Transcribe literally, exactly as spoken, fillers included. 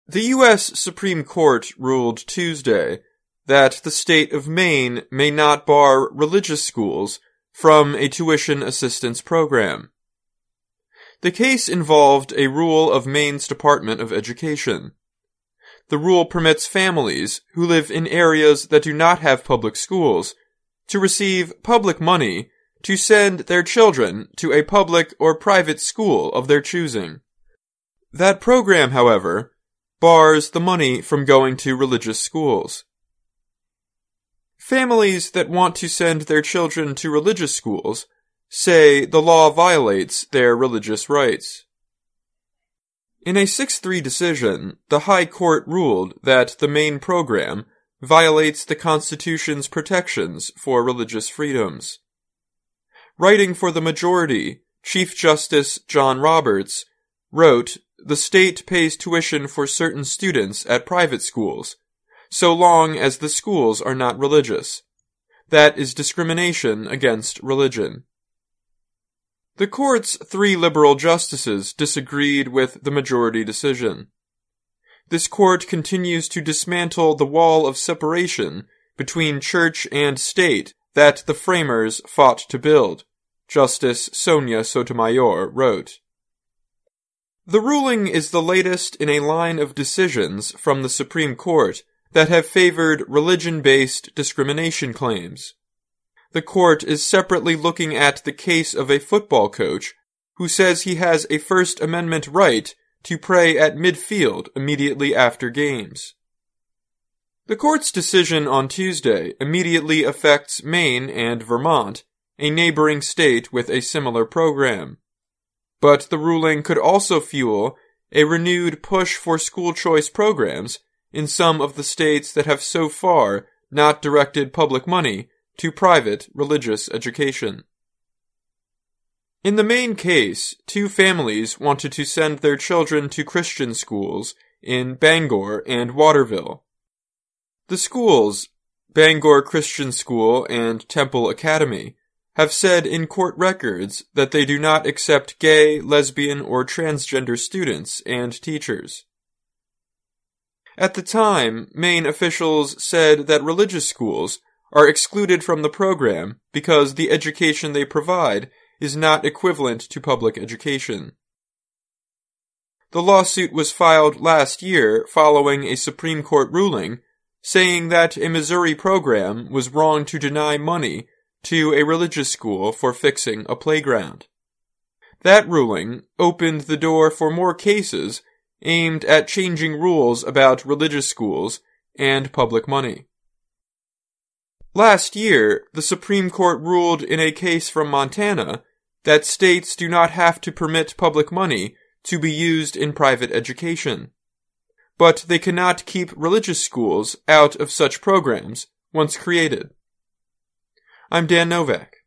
The U S Supreme Court ruled Tuesday that the state of Maine may not bar religious schools from a tuition assistance program. The case involved a rule of Maine's Department of Education. The rule permits families who live in areas that do not have public schools to receive public money to send their children to a public or private school of their choosing. That program, however, bars the money from going to religious schools. Families that want to send their children to religious schools say the law violates their religious rights. In a six three decision, the High Court ruled that the Maine program violates the Constitution's protections for religious freedoms. Writing for the majority, Chief Justice John Roberts wrote, "The state pays tuition for certain students at private schools, so long as the schools are not religious. That is discrimination against religion." The court's three liberal justices disagreed with the majority decision. This court continues to dismantle the wall of separation between church and state that the framers fought to build, Justice Sonia Sotomayor wrote. The ruling is the latest in a line of decisions from the Supreme Court that have favored religion-based discrimination claims. The court is separately looking at the case of a football coach who says he has a First Amendment right to pray at midfield immediately after games. The court's decision on Tuesday immediately affects Maine and Vermont, a neighboring state with a similar program. But the ruling could also fuel a renewed push for school choice programs in some of the states that have so far not directed public money to private religious education. In the Maine case, two families wanted to send their children to Christian schools in Bangor and Waterville. The schools, Bangor Christian School and Temple Academy, have said in court records that they do not accept gay, lesbian, or transgender students and teachers. At the time, Maine officials said that religious schools are excluded from the program because the education they provide is not equivalent to public education. The lawsuit was filed last year following a Supreme Court ruling saying that a Missouri program was wrong to deny money to a religious school for fixing a playground. That ruling opened the door for more cases aimed at changing rules about religious schools and public money. Last year, the Supreme Court ruled in a case from Montana that states do not have to permit public money to be used in private education. But they cannot keep religious schools out of such programs once created. I'm Dan Novak.